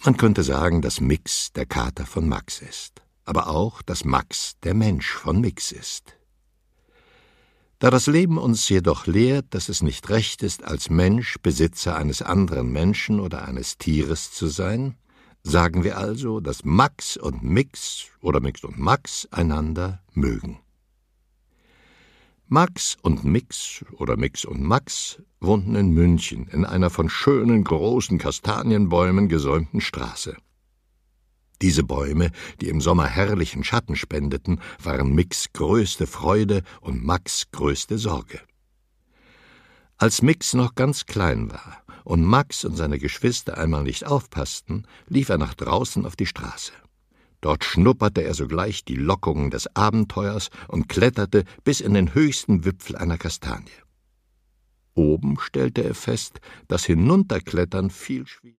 Man könnte sagen, dass Mix der Kater von Max ist, aber auch, dass Max der Mensch von Mix ist. Da das Leben uns jedoch lehrt, dass es nicht recht ist, als Mensch Besitzer eines anderen Menschen oder eines Tieres zu sein, sagen wir also, dass Max und Mix oder Mix und Max einander mögen. Max und Mix oder Mix und Max wohnten in München in einer von schönen großen Kastanienbäumen gesäumten Straße. Diese Bäume, die im Sommer herrlichen Schatten spendeten, waren Mix größte Freude und Max größte Sorge. Als Mix noch ganz klein war und Max und seine Geschwister einmal nicht aufpassten, lief er nach draußen auf die Straße. Dort schnupperte er sogleich die Lockungen des Abenteuers und kletterte bis in den höchsten Wipfel einer Kastanie. Oben stellte er fest, dass Hinunterklettern viel schwieriger